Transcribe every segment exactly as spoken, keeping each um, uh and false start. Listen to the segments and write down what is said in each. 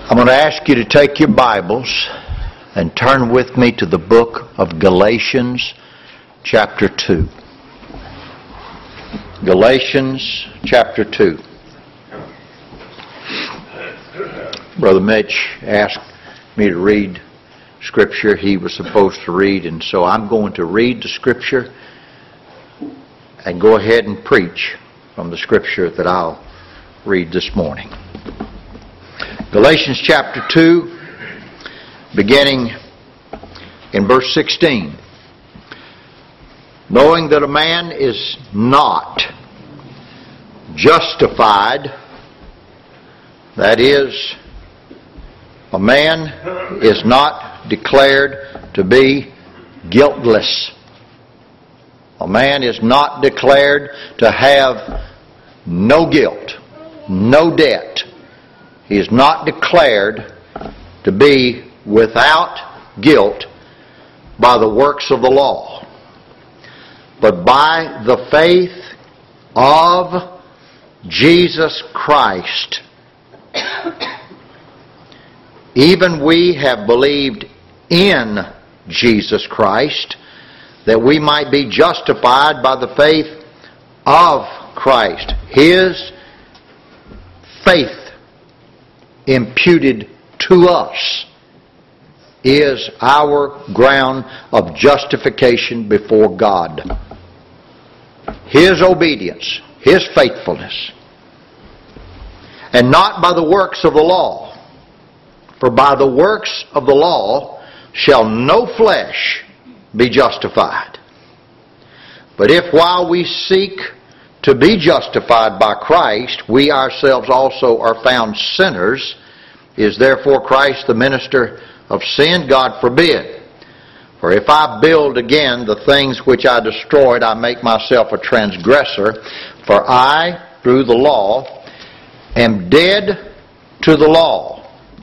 I'm going to ask you to take your Bibles and turn with me to the book of Galatians chapter two. Galatians chapter two. Brother Mitch asked me to read Scripture he was supposed to read, and so I'm going to read the Scripture and go ahead and preach from the Scripture that I'll read this morning. Galatians chapter two, beginning in verse sixteen. Knowing that a man is not justified, that is, a man is not declared to be guiltless. A man is not declared to have no guilt, no debt. He is not declared to be without guilt by the works of the law, but by the faith of Jesus Christ. Even we have believed in Jesus Christ, that we might be justified by the faith of Christ. His faith imputed to us is our ground of justification before God. His obedience, His faithfulness, and not by the works of the law. For by the works of the law shall no flesh be justified. But if while we seek to be justified by Christ, we ourselves also are found sinners, is therefore Christ the minister of sin? God forbid. For if I build again the things which I destroyed, I make myself a transgressor. For I, through the law, am dead to the law,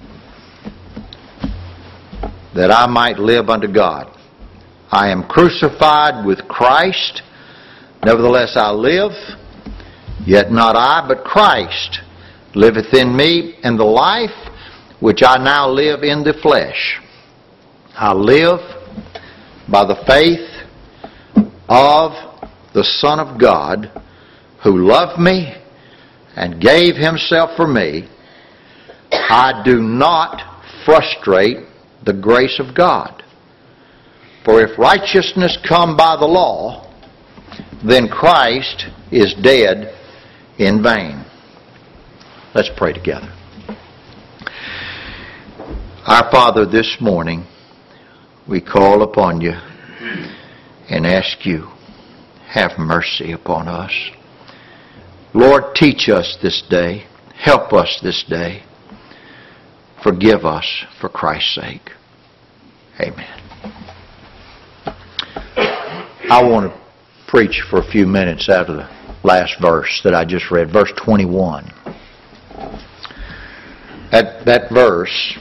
that I might live unto God. I am crucified with Christ. Nevertheless I live, yet not I, but Christ liveth in me, and the life which I now live in the flesh, I live by the faith of the Son of God, who loved me and gave Himself for me. I do not frustrate the grace of God. For if righteousness come by the law, then Christ is dead in vain. Let's pray together. Our Father, this morning we call upon You and ask You, have mercy upon us. Lord, teach us this day. Help us this day. Forgive us for Christ's sake. Amen. I want to preach for a few minutes out of the last verse that I just read, verse twenty-one. That, that verse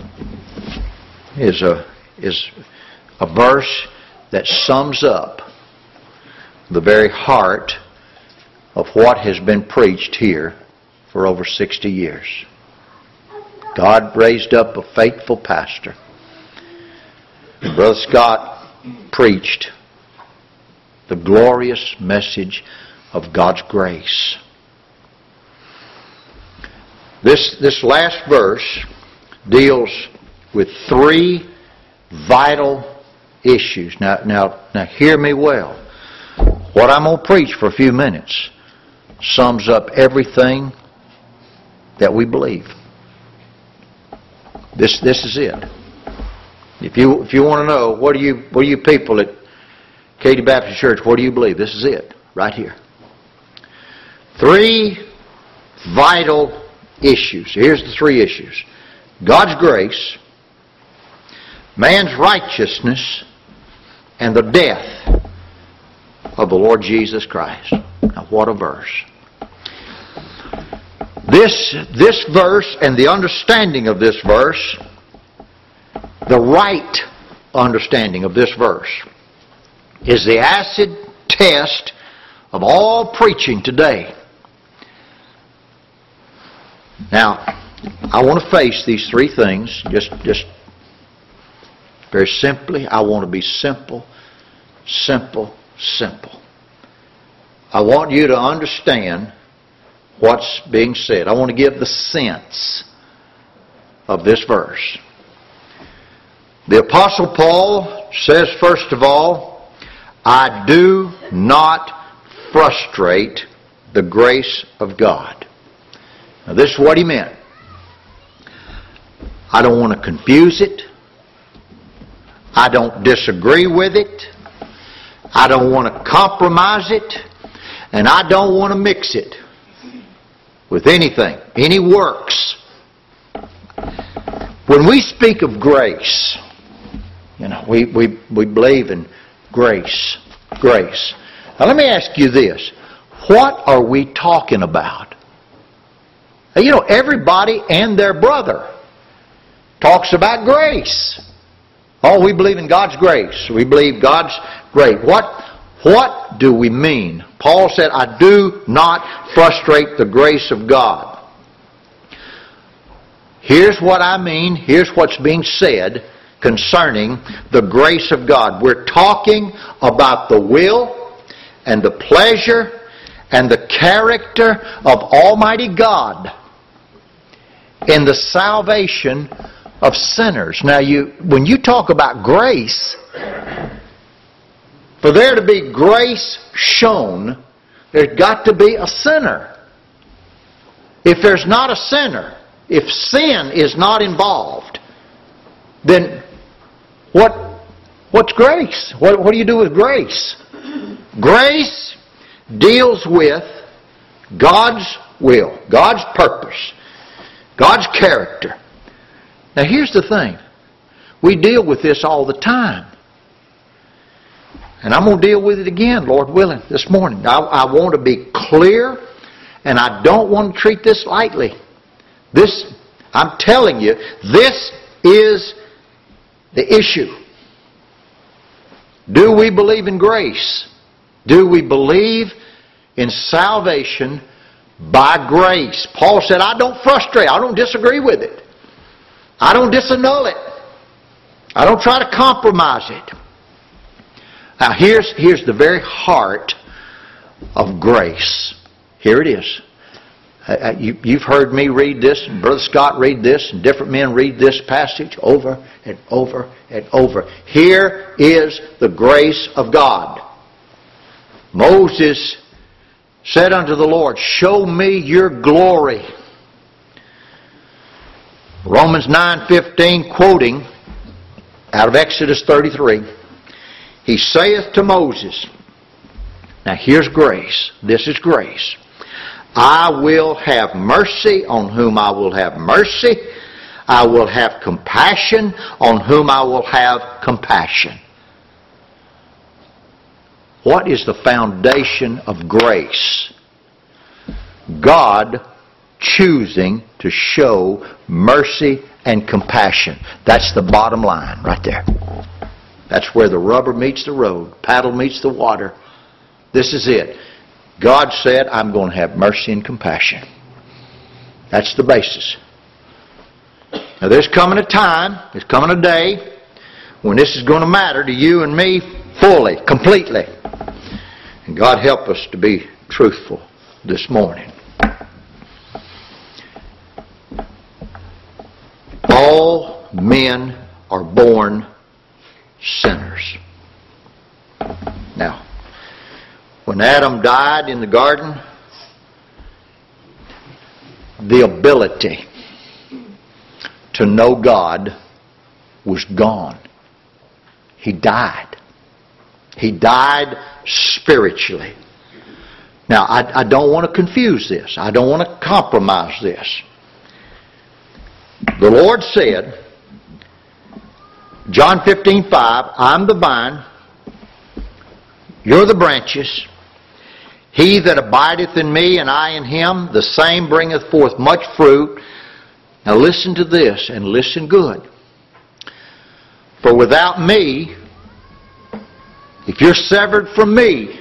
is a, is a verse that sums up the very heart of what has been preached here for over sixty years. God raised up a faithful pastor. Brother Scott preached the glorious message of God's grace. This, this last verse deals with three vital issues. Now, now, now hear me well. What I'm going to preach for a few minutes sums up everything that we believe. This, this is it. If you, if you want to know, what do you, what do you people at Katy Baptist Church, what do you believe? This is it, right here. Three vital issues. Here's the three issues. God's grace, man's righteousness, and the death of the Lord Jesus Christ. Now, what a verse. This, this verse and the understanding of this verse, the right understanding of this verse, is the acid test of all preaching today. Now, I want to face these three things just, just very simply. I want to be simple, simple, simple. I want you to understand what's being said. I want to give the sense of this verse. The Apostle Paul says, first of all, I do not frustrate the grace of God. Now, this is what he meant. I don't want to confuse it. I don't disagree with it. I don't want to compromise it. And I don't want to mix it with anything, any works. When we speak of grace, you know, we, we, we believe in grace. Grace. Now let me ask you this. What are we talking about? Now, you know, everybody and their brother talks about grace. Oh, we believe in God's grace. We believe God's grace. What, what do we mean? Paul said, I do not frustrate the grace of God. Here's what I mean. Here's what's being said concerning the grace of God. We're talking about the will and the pleasure and the character of Almighty God in the salvation of sinners. Now, you, when you talk about grace, for there to be grace shown, there's got to be a sinner. If there's not a sinner, if sin is not involved, then what, what's grace? What, what do you do with grace? Grace deals with God's will, God's purpose, God's character. Now here's the thing. We deal with this all the time. And I'm going to deal with it again, Lord willing, this morning. I, I want to be clear, and I don't want to treat this lightly. This, I'm telling you, this is the issue. Do we believe in grace? Do we believe in salvation by grace? Paul said, I don't frustrate. I don't disagree with it. I don't disannul it. I don't try to compromise it. Now here's, here's the very heart of grace. Here it is. Uh, you, you've heard me read this, and Brother Scott read this, and different men read this passage over and over and over. Here is the grace of God. Moses said unto the Lord, show me your glory. Romans nine fifteen, quoting out of Exodus thirty-three, he saith to Moses, now here's grace. This is grace. I will have mercy on whom I will have mercy. I will have compassion on whom I will have compassion. What is the foundation of grace? God choosing to show mercy and compassion. That's the bottom line right there. That's where the rubber meets the road, paddle meets the water. This is it. God said, I'm going to have mercy and compassion. That's the basis. Now there's coming a time, there's coming a day when this is going to matter to you and me fully, completely. And God help us to be truthful this morning. All men are born sinners. Now, when Adam died in the garden, the ability to know God was gone. He died. He died spiritually. Now, I, I don't want to confuse this. I don't want to compromise this. The Lord said, John fifteen five, I'm the vine, you're the branches. He that abideth in me and I in him, the same bringeth forth much fruit. Now listen to this, and listen good. For without me, if you're severed from me,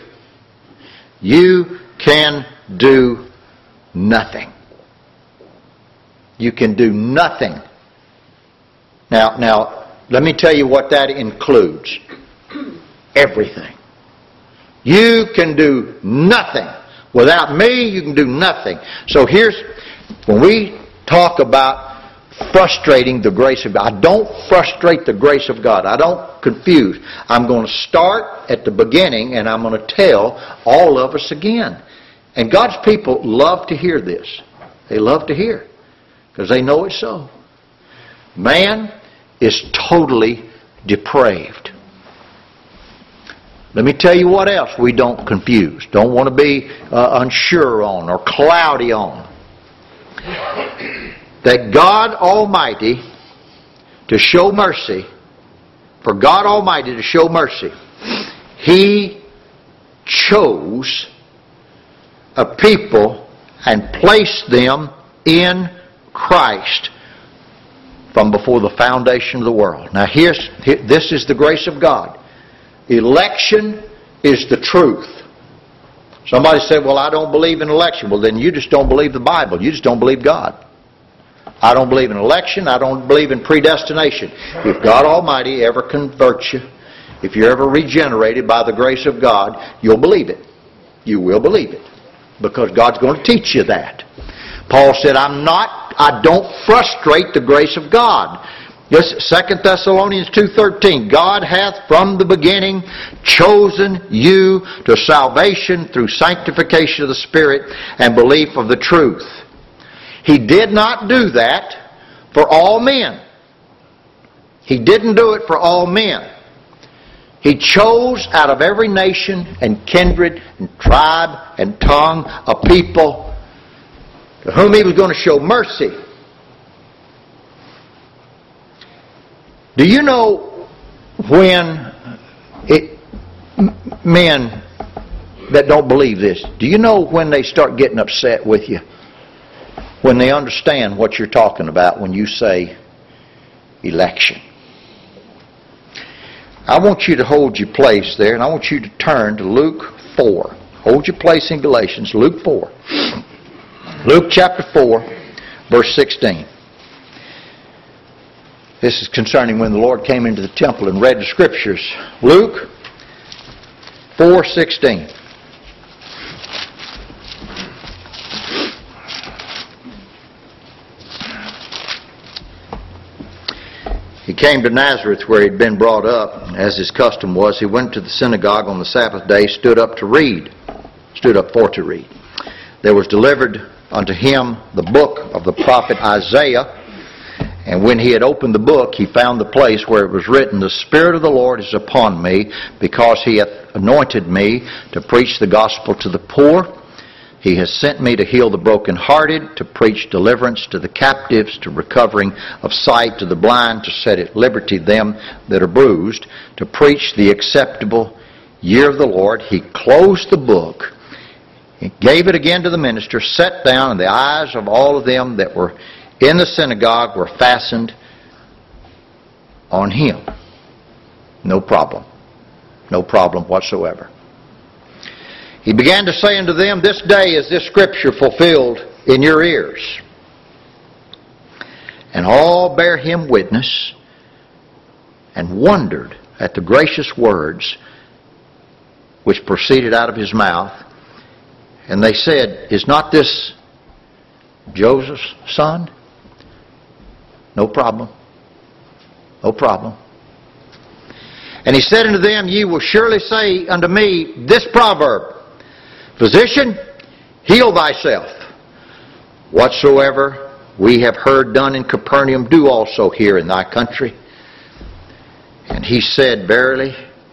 you can do nothing. You can do nothing. Now, now, let me tell you what that includes. Everything. You can do nothing. Without me, you can do nothing. So here's, when we talk about frustrating the grace of God, I don't frustrate the grace of God. I don't confuse. I'm going to start at the beginning and I'm going to tell all of us again. And God's people love to hear this. They love to hear because they know it's so. Man is totally depraved. Let me tell you what else we don't confuse, don't want to be uh, unsure on or cloudy on. That God Almighty, to show mercy, for God Almighty to show mercy, He chose a people and placed them in Christ from before the foundation of the world. Now here's, here, this is the grace of God. Election is the truth. Somebody said, well, I don't believe in election. Well, then you just don't believe the Bible. You just don't believe God. I don't believe in election. I don't believe in predestination. If God Almighty ever converts you, if you're ever regenerated by the grace of God, you'll believe it. You will believe it. Because God's going to teach you that. Paul said, I'm not, I don't frustrate the grace of God. Yes, Second Thessalonians two thirteen, God hath from the beginning chosen you to salvation through sanctification of the Spirit and belief of the truth. He did not do that for all men. He didn't do it for all men. He chose out of every nation and kindred and tribe and tongue a people to whom He was going to show mercy. Do you know when it, men that don't believe this, do you know when they start getting upset with you? When they understand what you're talking about when you say election. I want you to hold your place there, and I want you to turn to Luke four. Hold your place in Galatians, Luke four. Luke chapter four, verse sixteen. This is concerning when the Lord came into the temple and read the Scriptures. Luke four sixteen. He came to Nazareth where he had been brought up. As his custom was, he went to the synagogue on the Sabbath day, stood up to read. Stood up for to read. There was delivered unto him the book of the prophet Isaiah. And when he had opened the book, he found the place where it was written, The Spirit of the Lord is upon me, because He hath anointed me to preach the gospel to the poor. He has sent me to heal the brokenhearted, to preach deliverance to the captives, to recovering of sight to the blind, to set at liberty them that are bruised, to preach the acceptable year of the Lord. He closed the book, he gave it again to the minister, sat down, and the eyes of all of them that were in the synagogue were fastened on him. No problem. No problem whatsoever. He began to say unto them, This day is this scripture fulfilled in your ears. And all bare him witness, and wondered at the gracious words which proceeded out of his mouth. And they said, Is not this Joseph's son? No problem. No problem. And he said unto them, Ye will surely say unto me this proverb, Physician, heal thyself. Whatsoever we have heard done in Capernaum, do also here in thy country. And he said, Verily,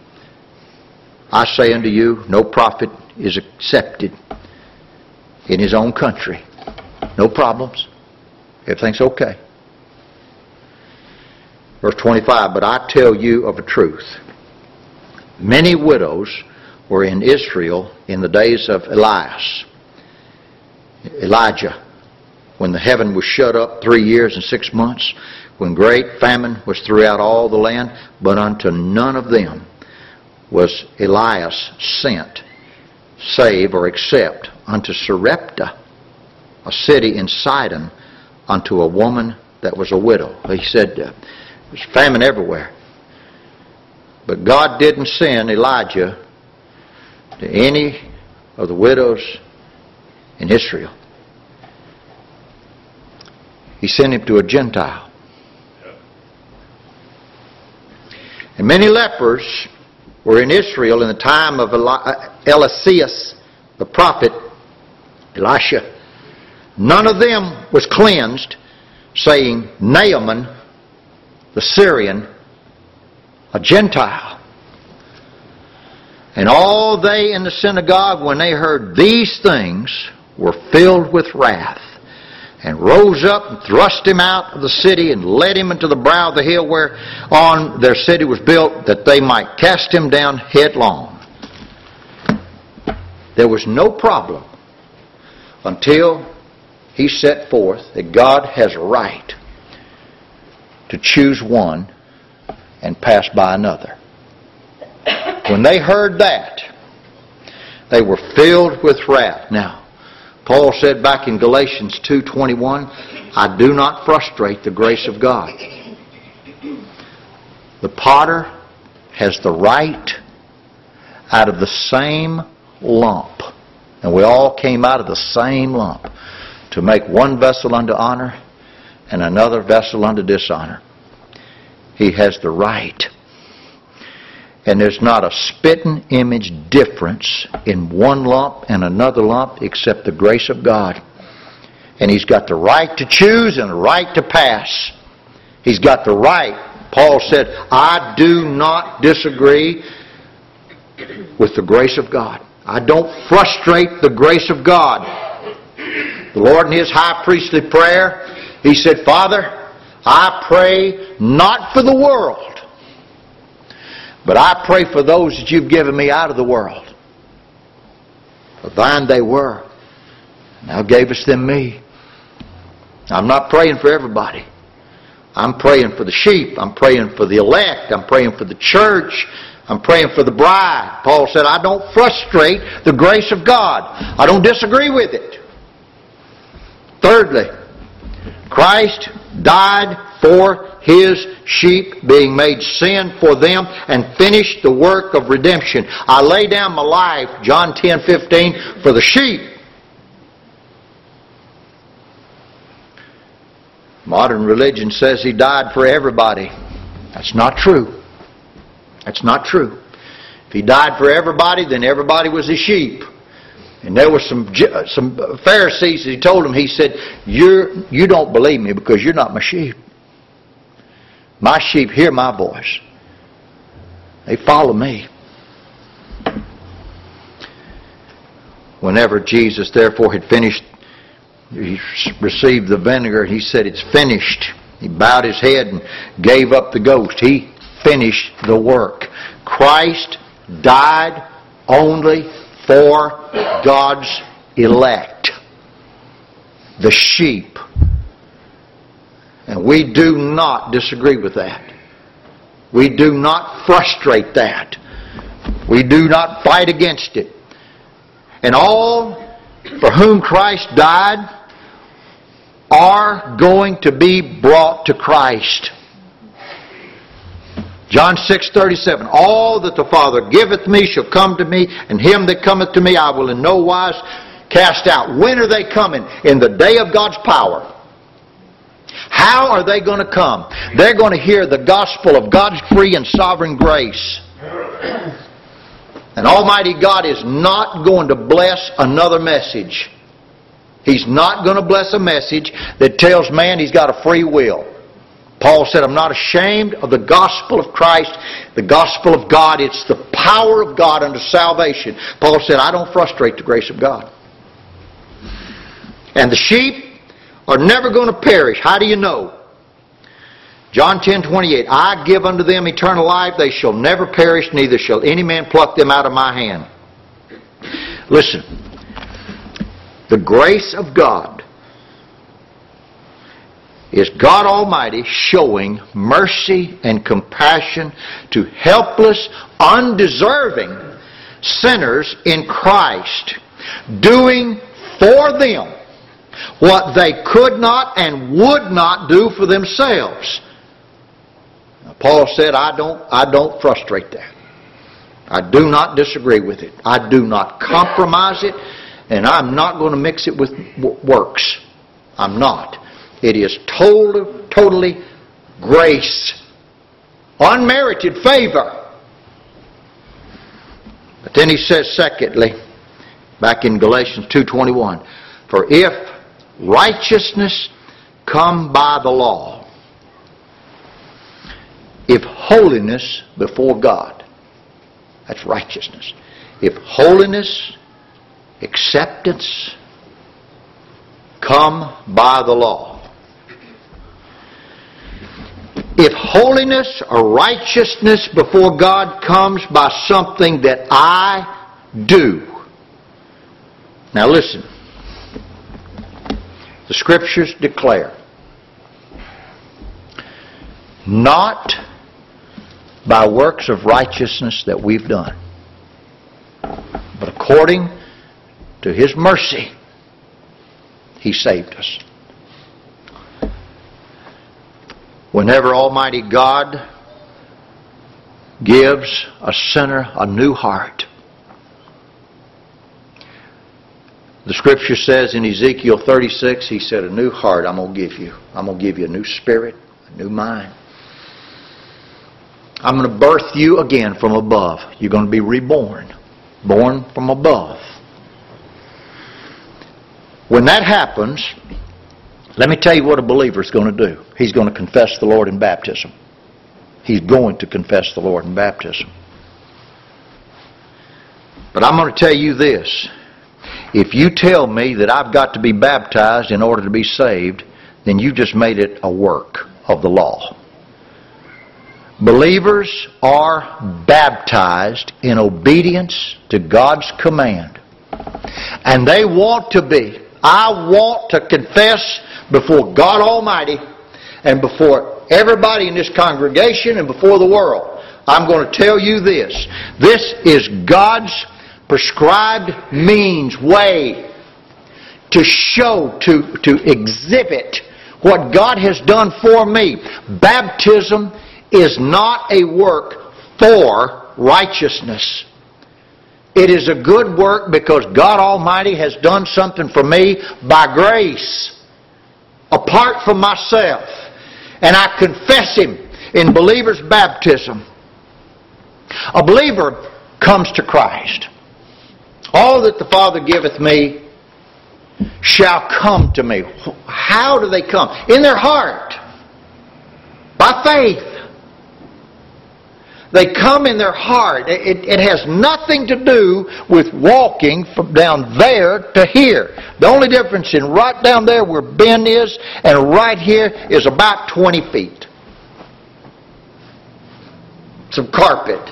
I say unto you, no prophet is accepted in his own country. No problems. Everything's okay. Verse twenty-five, But I tell you of a truth. Many widows were in Israel in the days of Elias, Elijah, when the heaven was shut up three years and six months, when great famine was throughout all the land, but unto none of them was Elias sent, save or except unto Sarepta, a city in Sidon, unto a woman that was a widow. He said uh, there was famine everywhere. But God didn't send Elijah to any of the widows in Israel. He sent him to a Gentile. And many lepers were in Israel in the time of Eliseus, the prophet, Elisha. None of them was cleansed, saying Naaman, the Syrian, a Gentile. And all they in the synagogue, when they heard these things, were filled with wrath, and rose up and thrust him out of the city and led him into the brow of the hill whereon their city was built, that they might cast him down headlong. There was no problem until he set forth that God has a right to choose one and pass by another. When they heard that, they were filled with wrath. Now, Paul said back in Galatians two twenty-one, I do not frustrate the grace of God. The potter has the right out of the same lump, and we all came out of the same lump, to make one vessel unto honor and another vessel unto dishonor. He has the right. And there's not a spitting image difference in one lump and another lump except the grace of God. And He's got the right to choose and the right to pass. He's got the right. Paul said, I do not disagree with the grace of God. I don't frustrate the grace of God. The Lord in His high priestly prayer, He said, Father, I pray not for the world, but I pray for those that You've given me out of the world. For Thine they were, and Thou gavest them me. I'm not praying for everybody. I'm praying for the sheep. I'm praying for the elect. I'm praying for the church. I'm praying for the bride. Paul said, I don't frustrate the grace of God. I don't disagree with it. Thirdly, Christ died for His sheep, being made sin for them, and finished the work of redemption. I lay down my life, John ten fifteen, for the sheep. Modern religion says He died for everybody. That's not true. That's not true. If He died for everybody, then everybody was His sheep. And there were some some Pharisees, He told them, He said, you're, you don't believe me because you're not my sheep. My sheep hear my voice. They follow me. Whenever Jesus therefore had finished, He received the vinegar, He said, it's finished. He bowed His head and gave up the ghost. He finished the work. Christ died only for God's elect, the sheep. And we do not disagree with that. We do not frustrate that. We do not fight against it. And all for whom Christ died are going to be brought to Christ. John six thirty-seven, all that the Father giveth me shall come to me, and him that cometh to me I will in no wise cast out. When are they coming? In the day of God's power. How are they going to come? They're going to hear the gospel of God's free and sovereign grace. And Almighty God is not going to bless another message. He's not going to bless a message that tells man he's got a free will. Paul said, I'm not ashamed of the gospel of Christ, the gospel of God. It's the power of God unto salvation. Paul said, I don't frustrate the grace of God. And the sheep are never going to perish. How do you know? John ten twenty-eight, I give unto them eternal life. They shall never perish, neither shall any man pluck them out of my hand. Listen, the grace of God is God Almighty showing mercy and compassion to helpless, undeserving sinners in Christ, doing for them what they could not and would not do for themselves. Now, Paul said, I don't, I don't frustrate that. I do not disagree with it. I do not compromise it, and I'm not going to mix it with works. I'm not. It is totally, totally grace. Unmerited favor. But then he says, secondly, back in Galatians two twenty-one, for if righteousness come by the law, if holiness before God, that's righteousness. If holiness, acceptance come by the law, if holiness or righteousness before God comes by something that I do. Now listen. The Scriptures declare, not by works of righteousness that we've done, but according to His mercy, He saved us. Whenever Almighty God gives a sinner a new heart, the Scripture says in Ezekiel thirty-six, He said, a new heart I'm going to give you. I'm going to give you a new spirit, a new mind. I'm going to birth you again from above. You're going to be reborn. Born from above. When that happens, let me tell you what a believer is going to do. He's going to confess the Lord in baptism. He's going to confess the Lord in baptism. But I'm going to tell you this. If you tell me that I've got to be baptized in order to be saved, then you just made it a work of the law. Believers are baptized in obedience to God's command. And they want to be. I want to confess before God Almighty and before everybody in this congregation and before the world. I'm going to tell you this. This is God's prescribed means, way to show, to, to exhibit what God has done for me. Baptism is not a work for righteousness. It is a good work because God Almighty has done something for me by grace, apart from myself. And I confess Him in believer's baptism. A believer comes to Christ. All that the Father giveth me shall come to me. How do they come? In their heart. By faith. They come in their heart. It, it has nothing to do with walking from down there to here. The only difference in right down there where Ben is and right here is about twenty feet. Some carpet.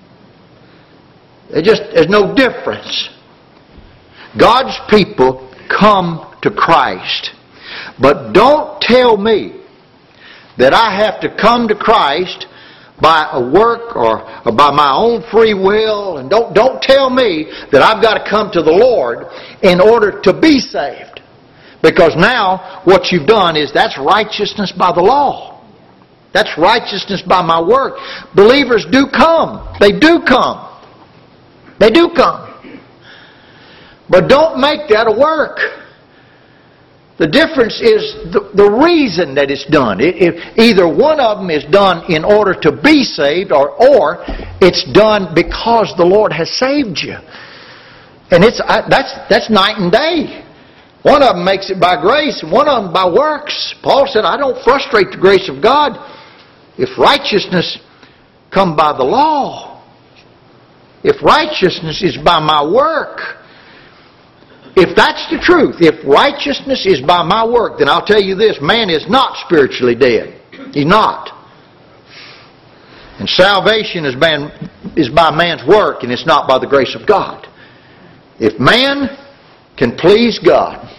It just, there's no difference. God's people come to Christ. But don't tell me that I have to come to Christ by a work or, or by my own free will. And don't, don't tell me that I've got to come to the Lord in order to be saved. Because now what you've done is that's righteousness by the law. That's righteousness by my work. Believers do come. They do come. They do come. But don't make that a work. The difference is the, the reason that it's done. It, it, either one of them is done in order to be saved, or, or it's done because the Lord has saved you. And it's I, that's that's night and day. One of them makes it by grace, and one of them by works. Paul said, I don't frustrate the grace of God. If righteousness come by the law, if righteousness is by my work, if that's the truth, if righteousness is by my work, then I'll tell you this, man is not spiritually dead. He's not. And salvation is by, is by man's work, and it's not by the grace of God. If man can please God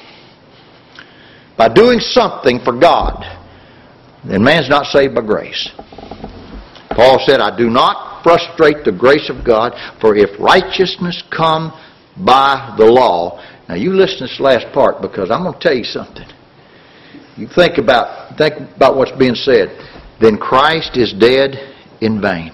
by doing something for God, then man's not saved by grace. Paul said, I do not frustrate the grace of God, for if righteousness come by the law, Now you listen to this last part, because I'm going to tell you something. You think about, think about what's being said. Then Christ is dead in vain.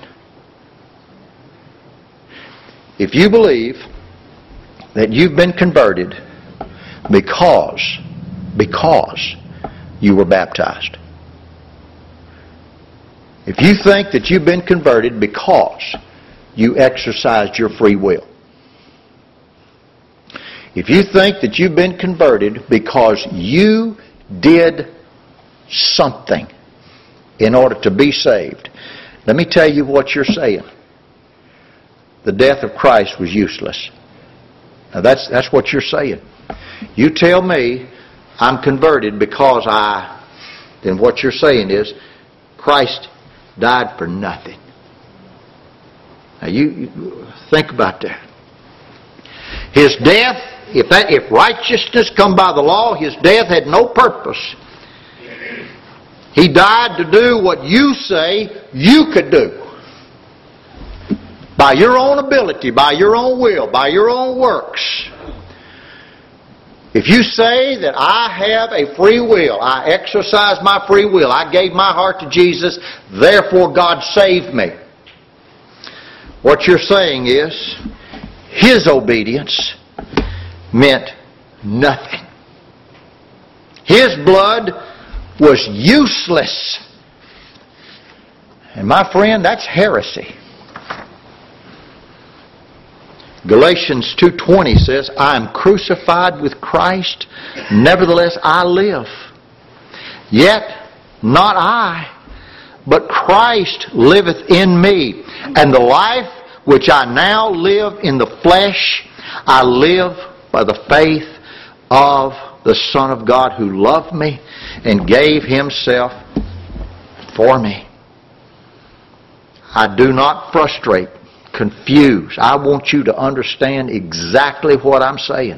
If you believe that you've been converted because, because you were baptized. If you think that you've been converted because you exercised your free will. If you think that you've been converted because you did something in order to be saved, let me tell you what you're saying. The death of Christ was useless. Now that's, that's what you're saying. You tell me I'm converted because I, then what you're saying is Christ died for nothing. Now you, you think about that. His death, if that, if righteousness come by the law, His death had no purpose. He died to do what you say you could do. By your own ability, by your own will, by your own works. If you say that I have a free will, I exercise my free will, I gave my heart to Jesus, therefore God saved me. What you're saying is, His obedience meant nothing. His blood was useless. And my friend, that's heresy. Galatians two twenty says, I am crucified with Christ, nevertheless I live. Yet not I, but Christ liveth in me. And the life which I now live in the flesh, I live by the faith of the Son of God who loved me and gave Himself for me. I do not frustrate, confuse. I want you to understand exactly what I'm saying.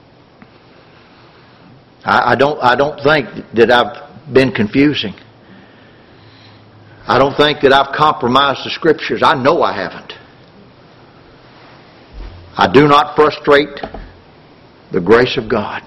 I, I don't I don't think that I've been confusing. I don't think that I've compromised the Scriptures. I know I haven't. I do not frustrate the grace of God.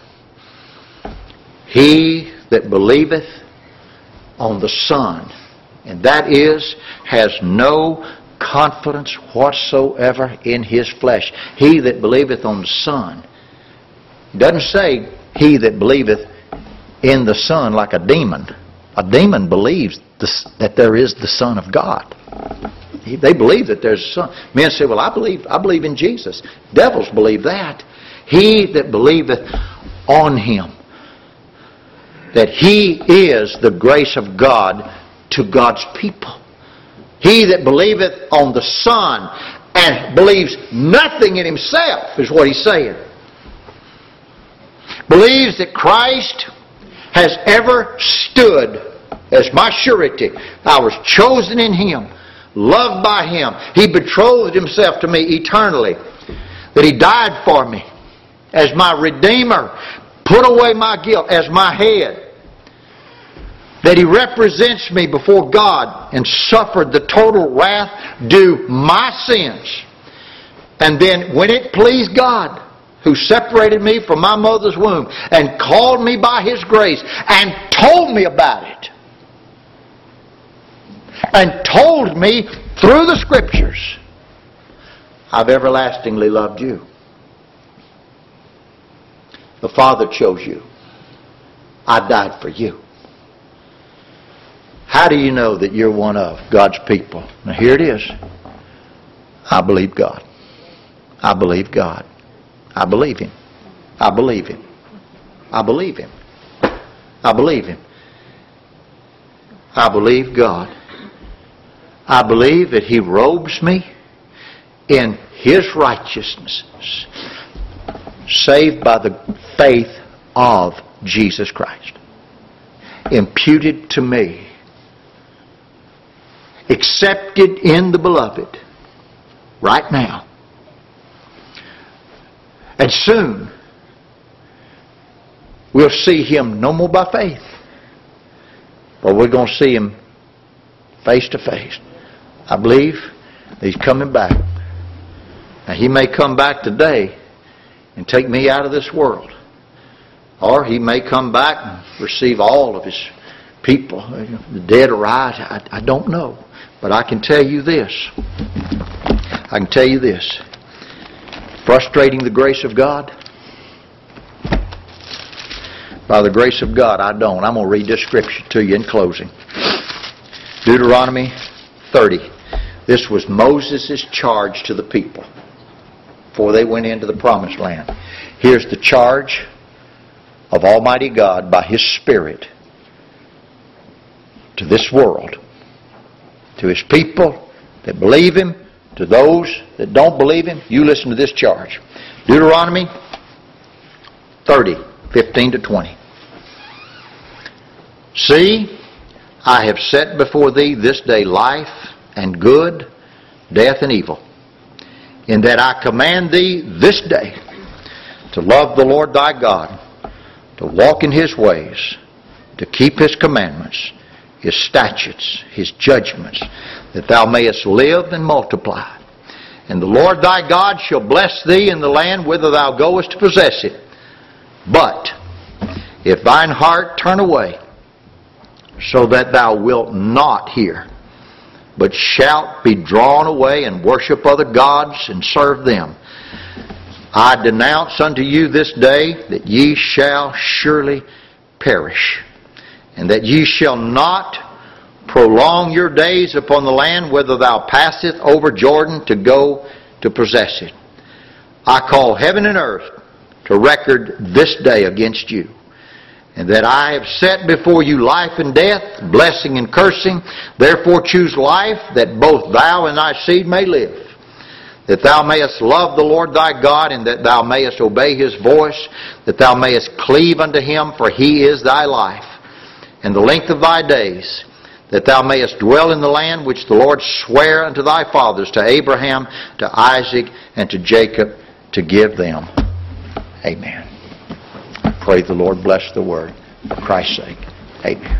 He that believeth on the Son, and that is, has no confidence whatsoever in his flesh. He that believeth on the Son. It doesn't say he that believeth in the Son like a demon. A demon believes that there is the Son of God. They believe that there's a Son. Men say, well, I believe, I believe in Jesus. Devils believe that. He that believeth on Him. That He is the grace of God to God's people. He that believeth on the Son and believes nothing in himself is what he's saying. Believes that Christ has ever stood as my surety. I was chosen in Him, loved by Him. He betrothed Himself to me eternally. That He died for me as my Redeemer, put away my guilt as my head. That He represents me before God and suffered the total wrath due my sins. And then when it pleased God, who separated me from my mother's womb and called me by His grace and told me about it, and told me through the Scriptures, I've everlastingly loved you. The Father chose you. I died for you. How do you know that you're one of God's people? Now here it is. I believe God. I believe God. I believe Him. I believe Him. I believe Him. I believe Him. I believe God. I believe that He robes me in His righteousness, saved by the faith of Jesus Christ, imputed to me, accepted in the Beloved right now. And soon we'll see Him no more by faith, but we're going to see Him face to face. I believe He's coming back. Now He may come back today. and take me out of this world. Or He may come back and receive all of His people, the dead or alive. I, I don't know. But I can tell you this. I can tell you this. Frustrating the grace of God? By the grace of God, I don't. I'm going to read this scripture to you in closing. Deuteronomy thirty. This was Moses' charge to the people before they went into the promised land. Here's the charge of Almighty God by His Spirit to this world, to His people that believe Him, to those that don't believe Him. You listen to this charge. Deuteronomy thirty, fifteen to twenty. See, I have set before thee this day life and good, death and evil, in that I command thee this day to love the Lord thy God, to walk in His ways, to keep His commandments, His statutes, His judgments, that thou mayest live and multiply. And the Lord thy God shall bless thee in the land whither thou goest to possess it. But if thine heart turn away, so that thou wilt not hear, but shalt be drawn away and worship other gods and serve them, I denounce unto you this day that ye shall surely perish, and that ye shall not prolong your days upon the land whither thou passest over Jordan to go to possess it. I call heaven and earth to record this day against you, and that I have set before you life and death, blessing and cursing. Therefore choose life, that both thou and thy seed may live, that thou mayest love the Lord thy God, and that thou mayest obey His voice, that thou mayest cleave unto Him, for He is thy life, and the length of thy days, that thou mayest dwell in the land which the Lord sware unto thy fathers, to Abraham, to Isaac, and to Jacob, to give them. Amen. Pray the Lord bless the word for Christ's sake. Amen.